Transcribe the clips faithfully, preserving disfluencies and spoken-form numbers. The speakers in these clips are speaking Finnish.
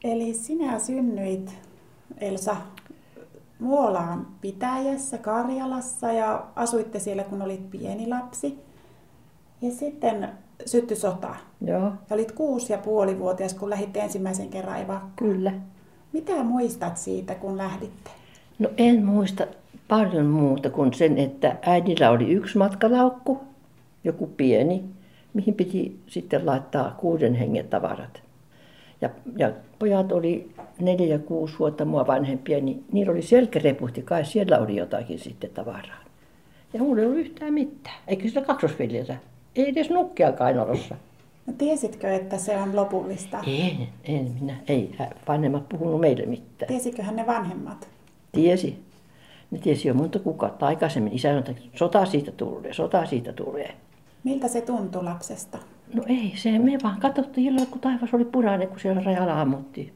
Eli sinä synnyit, Elsa, Muolaan pitäjässä Karjalassa ja asuitte siellä, kun olit pieni lapsi. Ja sitten syttyi sota. Joo, Ja olit kuusi ja puoli vuotias, kun lähditte ensimmäisen kerran evakkoon. kyllä. Mitä muistat siitä, kun lähditte? No en muista paljon muuta kuin sen, että äidillä oli yksi matkalaukku, joku pieni, mihin piti sitten laittaa kuuden hengen tavarat. Ja, ja pojat oli neljä ja kuusi vuotta mua vanhempia, niin niillä oli selkärepuhti, kai siellä oli jotakin sitten tavaraa. Ja mulla ei ollut yhtään mitään, eikä sitä kaksosveljeltä. Ei edes nukkia kainalossa. No, tiesitkö, että se on lopullista? En, en minä, ei vanhemmat puhunut meille mitään. Tiesiköhän ne vanhemmat? Tiesi. Ne tiesi jo monta kuukautta aikaisemmin. Isä sanoi, että sota siitä tulee, sota siitä tulee. Miltä se tuntui lapsesta? No ei se, me vaan katsottiin illalla, kun taivas oli punainen, kun siellä rajalla ammuttiin.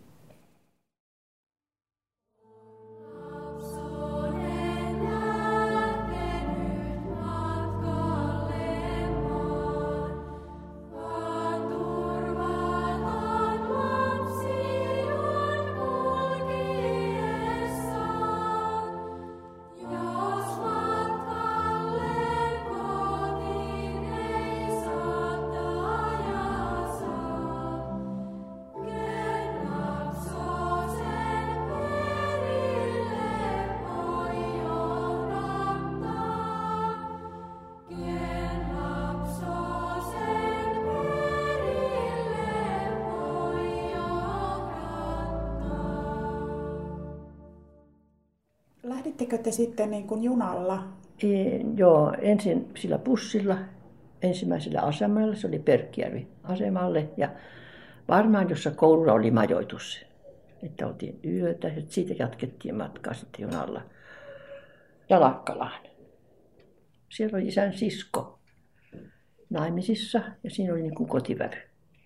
Lähdittekö te sitten niin kuin junalla? E, joo, ensin sillä bussilla, ensimmäisellä asemalla, se oli Perkkijärvi asemalle. Ja varmaan jossa koululla oli majoitus, että oltiin yötä ja siitä jatkettiin matkaa sitten junalla Jalakkalaan. Siellä oli isän sisko naimisissa ja siinä oli niin kuin kotivävy,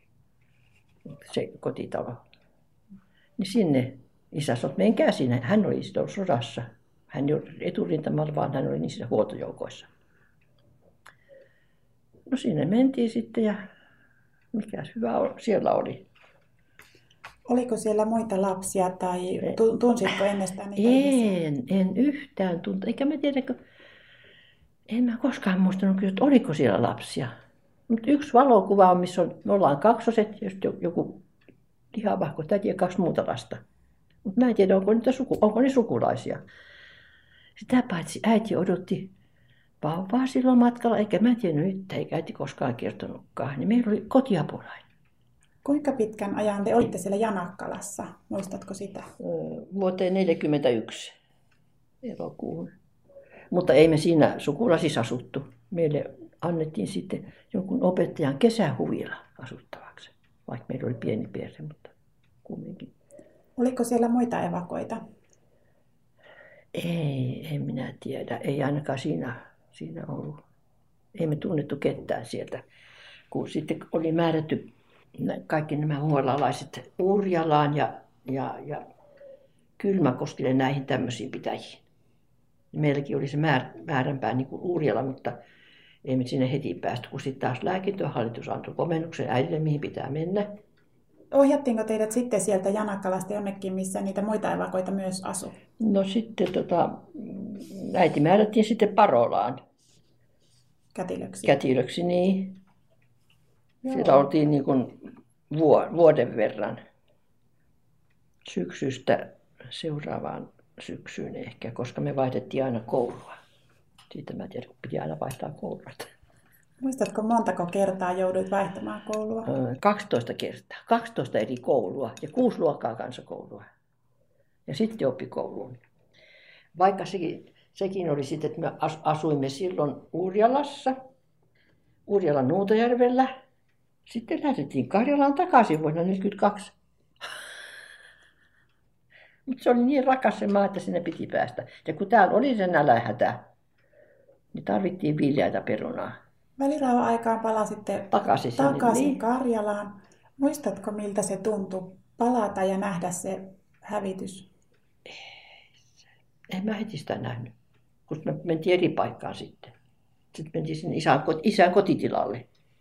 se kotitalo. Niin sinne isä sanoi, että menkää sinne. Hän oli sitten ollut sodassa. Hän ei ollut eturintamalla, vaan hän oli niissä huoltojoukoissa. No sinne mentiin sitten ja mikäs hyvä siellä oli. Oliko siellä muita lapsia tai tu- tunsitko ennestään niitä ihmisiä? En, en yhtään tuntu. Eikä mä tiedä, kun en mä koskaan muistanut kyllä, että oliko siellä lapsia. Mutta yksi valokuva on, missä on, me ollaan kaksoset, just joku lihavahko täti ja kaksi muuta lasta. Mutta mä en tiedä, onko, niitä suku, onko ne sukulaisia. Sitä paitsi äiti odotti vauvaa silloin matkalla, eikä mä tiennyt yhtään, eikä äiti koskaan kertonutkaan. Niin meillä oli kotiapulainen. Kuinka pitkän ajan te olitte siellä Janakkalassa? Muistatko sitä? Vuoteen neljäkymmentäyksi elokuuhun. Mutta ei me siinä sukulasissa asuttu. Meille annettiin sitten jonkun opettajan kesähuvila asuttavaksi. Vaikka meillä oli pieni perhe, mutta kumminkin. Oliko siellä muita evakoita? Ei, en minä tiedä. Ei ainakaan siinä, siinä ollut. Ei me tunnettu ketään sieltä. Kun sitten oli määrätty kaikki nämä muolalaiset Urjalaan ja, ja, ja Kylmäkoskelle näihin tämmöisiin pitäjiin. Meilläkin oli se määr, määränpää niin kuin Urjala, mutta ei me sinne heti päästy, kun sitten taas lääkintöhallitus antoi komennuksen äidille, mihin pitää mennä. Ohjattiinko teidät sitten sieltä Janakkalasta jonnekin, missä niitä muita evakoita myös asui? No sitten tota, äiti määrättiin sitten Parolaan. Kätilöksi? Kätilöksi, niin. Joo. Siellä oltiin niin kuin vuoden verran syksystä seuraavaan syksyyn ehkä, koska me vaihdettiin aina koulua. Siitä mä tiedän, kun piti aina vaihtaa koulua. Muistatko montako kertaa jouduit vaihtamaan koulua? kaksitoista kertaa. kaksitoista eri koulua ja kuusi luokkaa kansakoulua. Ja sitten oppikouluun. Vaikka sekin, sekin oli sitten, että me asuimme silloin Urjalassa, Urjalan Nuutajärvellä. Sitten lähdettiin Karjalaan takaisin vuonna tuhatyhdeksänsataaneljäkymmentäkaksi. Mutta se oli niin rakas se maa, että sinne piti päästä. Ja kun täällä oli se nälähätä, niin tarvittiin viljaita perunaa. Välirauhan aikaan palasitte Takaisin, sinne, takaisin niin. Karjalaan. Muistatko, miltä se tuntui palata ja nähdä se hävitys? En mä heti sitä nähnyt, kun me mentiin eri paikkaan sitten. Sitten mentiin sinne isän, isän kotitilalle.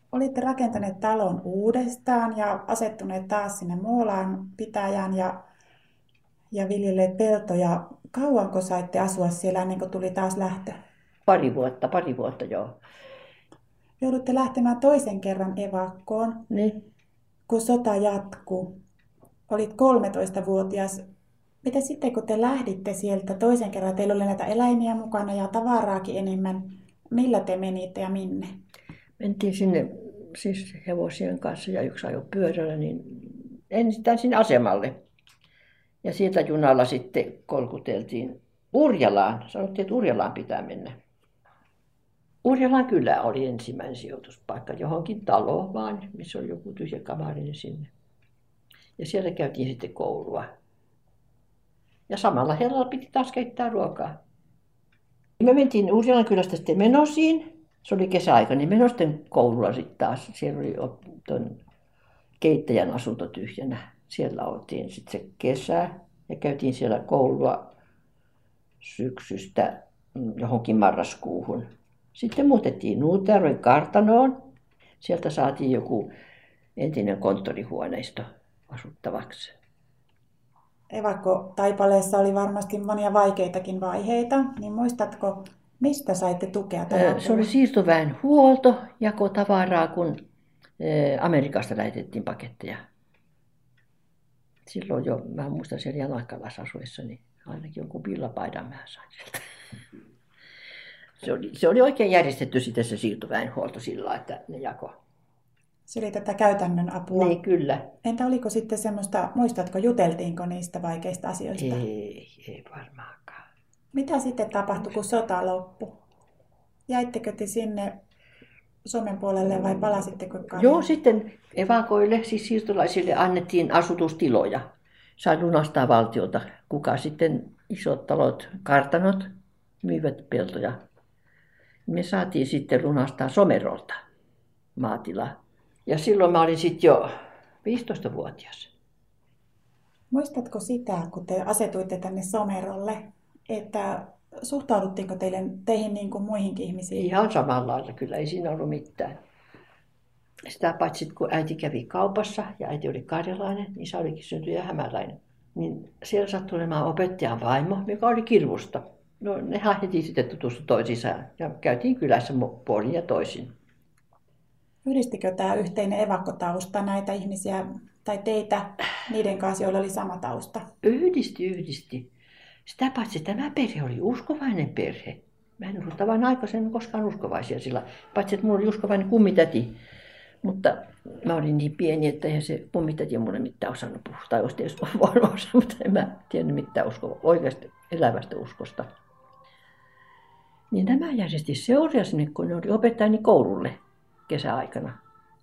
olitte rakentaneet talon uudestaan ja asettuneet taas sinne Muolaan pitäjään ja, ja viljelleet peltoja. Kauanko saitte asua siellä ennen kuin tuli taas lähtö? Pari vuotta, pari vuotta joo. Joudutte lähtemään toisen kerran evakkoon, Niin. kun sota jatkuu. Olit kolmetoistavuotias. Mitä sitten, kun te lähditte sieltä toisen kerran, teillä oli näitä eläimiä mukana ja tavaraakin enemmän. Millä te menitte ja minne? Mentiin sinne siis hevosien kanssa ja yksi ajoi pyörällä, niin ensin sinne asemalle. Ja sieltä junalla sitten kolkuteltiin Urjalaan. Sanottiin, että Urjalaan pitää mennä. Urjalan kylä oli ensimmäinen sijoituspaikka, johonkin taloon vaan, missä oli joku tyhjä kamari, niin sinne. Ja siellä käytiin sitten koulua. Ja samalla hellalla piti taas keittää ruokaa. Me mentiin Urjalan kylästä sitten Menosiin. Se oli kesäaika, niin menoin sitten koululla sitten taas. Siellä oli tuon keittäjän asunto tyhjänä. Siellä oltiin sitten se kesä ja käytiin siellä koulua syksystä johonkin marraskuuhun. Sitten muutettiin Nuutjärven kartanoon. Sieltä saatiin joku entinen konttorihuoneisto asuttavaksi. Evakkotaipaleessa oli varmasti monia vaikeitakin vaiheita, niin muistatko, mistä saitte tukea tähän? Se oli siirtoväen huolto, jako tavaraa, kun Amerikasta lähetettiin paketteja. Silloin jo, mä muistan siellä Janakkalassa asuessa, niin ainakin jonkun villapaidan mä sain sieltä. Se oli, se oli oikein järjestetty sitten se siirtoväenhuolto sillä, että ne jako. Se oli tätä käytännön apua. Niin, kyllä. Entä oliko sitten semmoista, muistatko, juteltiinko niistä vaikeista asioista? Ei, ei varmaankaan. Mitä sitten tapahtui, kun sota loppui? Jäittekö te sinne Suomen puolelle vai palasitteko Karjalaan? Joo, sitten evakoille, siis siirtolaisille annettiin asutustiloja. Sai lunastaa valtiolta. Kuka sitten isot talot, kartanot, myivät peltoja. Me saatiin sitten lunastaa Somerolta maatila. Ja silloin mä olin sitten jo viisitoistavuotias. Muistatko sitä, kun te asetuitte tänne Somerolle, että suhtauduttiinko teille, teihin niin kuin muihinkin ihmisiin? Ihan samalla lailla, kyllä ei siinä ollut mitään. Sitä paitsi kun äiti kävi kaupassa ja äiti oli karjalainen, niin isä olikin syntynyt ja hämäläinen. Niin siellä sattui olemaan opettajan vaimo, joka oli Kirvusta. No nehän heti sitten tutustui toisiinsa ja käytiin kylässä puolin ja toisin. Yhdistikö tämä yhteinen evakkotausta näitä ihmisiä tai teitä niiden kanssa, joilla oli sama tausta? Yhdisti, yhdisti. Sitä paitsi tämä perhe oli uskovainen perhe. Mä en ollut tavan aikaisemmin koskaan uskovaisia sillä. Paitsi että mulla oli uskovainen kummitäti. Mutta mä olin niin pieni, että eihän se kummitäti mulle mitään osannut puhua. Tai olisi tietysti voinut osaa, mutta en mä tiennyt mitään uskoa, oikeasta elävästä uskosta. Niin nämä järjesti seuria sinne, kun ne oli opettajani koululle kesäaikana.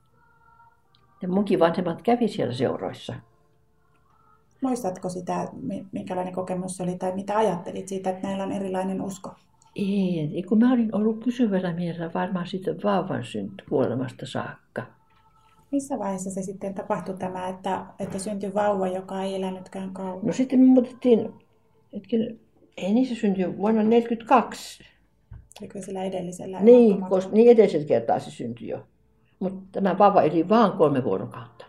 Ja munkin vanhemmat kävi siellä seuroissa. Muistatko sitä, minkälainen kokemus oli tai mitä ajattelit siitä, että näillä on erilainen usko? Ei, kun mä olin ollut kysyvällä mielellä varmaan siitä vauvan synty kuolemasta saakka. Missä vaiheessa se sitten tapahtui tämä, että, että syntyi vauva, joka ei elänytkään kauan? No sitten me muutettiin, hetken, ei niin se syntyi vuonna tuhatyhdeksänsataaneljäkymmentäkaksi. Oliko sillä edellisellä? Niin, koska niin edellisellä kertaa se syntyi jo. Mutta tämä vauva eli vaan kolme vuorokautta.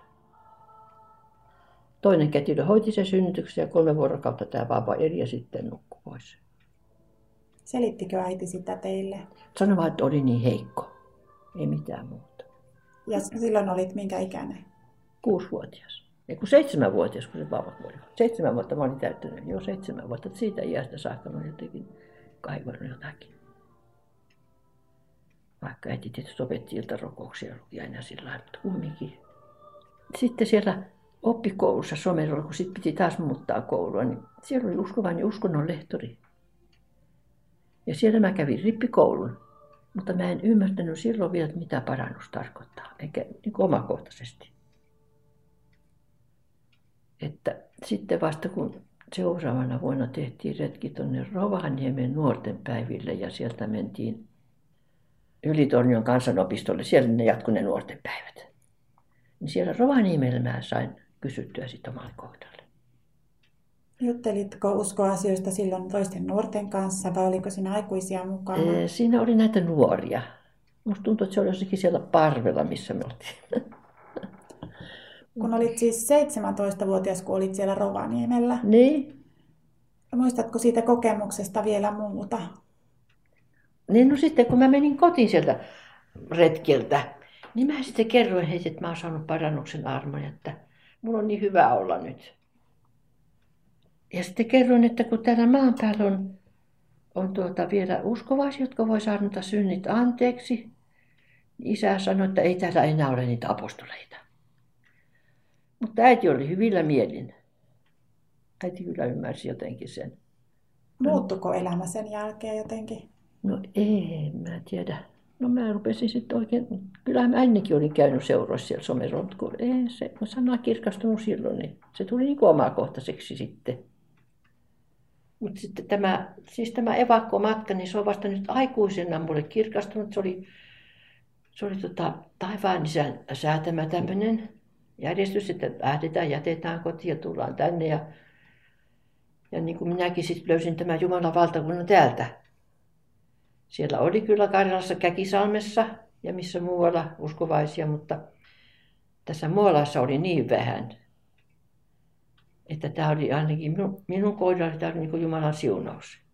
Toinen kätilö hoiti sen synnytyksen ja kolme vuorokautta tämä vauva eli ja sitten nukkui pois. Selittikö äiti sitä teille? Sano vaan, että oli niin heikko. Ei mitään muuta. Ja silloin olit minkä ikäinen? Kuusivuotias. Ei kun seitsemänvuotias, kun se vauva kuoli. Seitsemän vuotta mä olin täyttänyt. Joo, seitsemän vuotta. Siitä iästä saakka mä jotenkin kaivannut jotakin. Vaikka äiti tietysti opetti iltarukouksia luki aina sillä lailla, mutta kumminkin. Sitten siellä oppikoulussa Somerolla, kun sit piti taas muuttaa koulua, niin siellä oli uskovainen uskonnon lehtori. Ja siellä mä kävin rippikoulun, mutta mä en ymmärtänyt silloin vielä, mitä parannus tarkoittaa, eikä niin kuin omakohtaisesti. Että sitten vasta kun seuraavana vuonna tehtiin retki tuonne Rovaniemen nuorten päiville ja sieltä mentiin Ylitornion kansanopistolle, siellä ne jatkui ne nuorten päivät. Niin siellä Rovaniemellä mä sain kysyttyä sitten omalle kohdalle. Juttelitko uskoasioista silloin toisten nuorten kanssa vai oliko siinä aikuisia mukana? Siinä oli näitä nuoria, Musta tuntuu, että se oli jossakin siellä parvella, missä me oltiin. Kun olit siis seitsemäntoistavuotias, kun olit siellä Rovaniemellä. Niin. Muistatko siitä kokemuksesta vielä muuta? Niin no sitten kun mä menin kotiin sieltä retkeltä, niin mä sitten kerroin heille, että mä oon saanut parannuksen armon, että mulla on niin hyvä olla nyt. Ja sitten kerroin, että kun täällä maan päällä on, on tuota vielä uskovaisia, jotka voi saada synnit anteeksi, niin isä sanoi, että ei täällä enää ole niitä apostoleita. Mutta äiti oli hyvillä mielin. Äiti kyllä ymmärsi jotenkin sen. Muuttuko elämä sen jälkeen jotenkin? No ei, mä tiedä. No mä rupesin sitten oikein, kyllähän mä ennenkin olin käynyt seuroissa siellä Somerolla, mutta kun ei se sana kirkastunut silloin, niin se tuli niin kuin omakohtaiseksi sitten. Mutta sitten tämä, siis tämä evakkomatka, niin se on vasta nyt aikuisena mulle kirkastunut. Se oli, se oli tota, taivaan isän säätämä tämmöinen järjestys, että lähdetään, jätetään kotiin ja tullaan tänne. Ja, ja niin kuin minäkin sitten löysin tämän Jumalan valtakunnan täältä. Siellä oli kyllä Karjalassa Käkisalmessa ja missä muualla uskovaisia, mutta tässä Muolassa oli niin vähän, että tämä oli ainakin minun, minun kohdallani tämä oli niin kuin Jumalan siunaus.